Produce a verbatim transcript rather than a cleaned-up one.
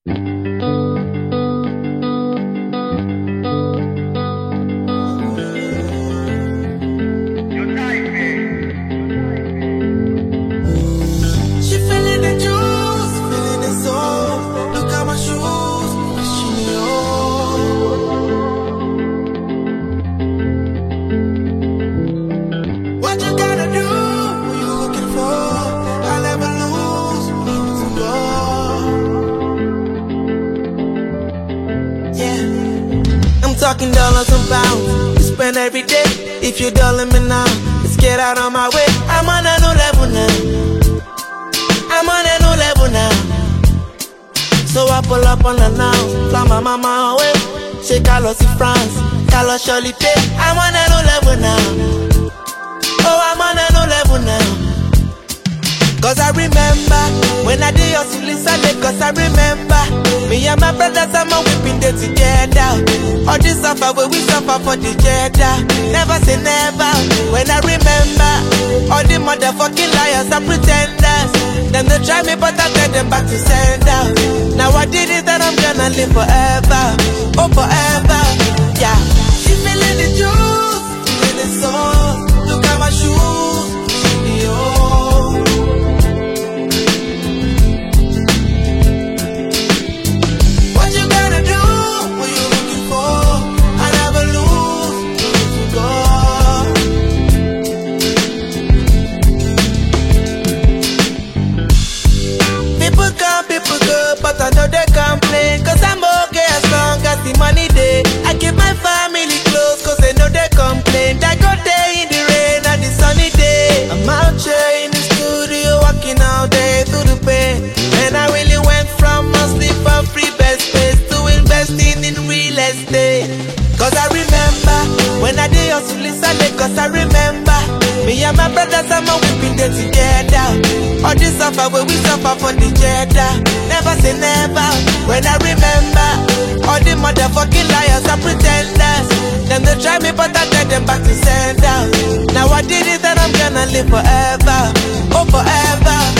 Talking dollars and pounds, you spend every day. If you dollar me now, let's get out of my way. I'm on a new level now. I'm on a new level now. So I pull up on her now, fly my mama away. She Carlos in France, Carlos surely pay. I'm on a new level now. Oh, I'm on a new level now. Cause I remember when I did your Sunday, cause I remember me and my brothers and my we been there together. All this suffer where we suffer for the Jeddah. Never say never. When I remember all the motherfucking liars and pretenders, them they try me but I get them back to sender. Now I did it and I'm gonna live forever. Oh forever, yeah. She feeling the juice, feeling the soul. Look at my shoes, yo. But I know they complain, cause I'm okay as long as the money day. I keep my family close, cause they know they complain. I go day in the rain and the sunny day. I'm out here in the studio, walking all day through the pain. And I really went from mostly for free best space to investing in real estate. Cause I remember when I did hustle Sunday, cause I remember me and my brothers and my we been there together. All this suffer where we suffer for the Jeddah. Never say never. When I remember all the motherfucking liars and pretenders, them they try me but I take them back to sender. Now I did it and I'm gonna live forever. Oh forever.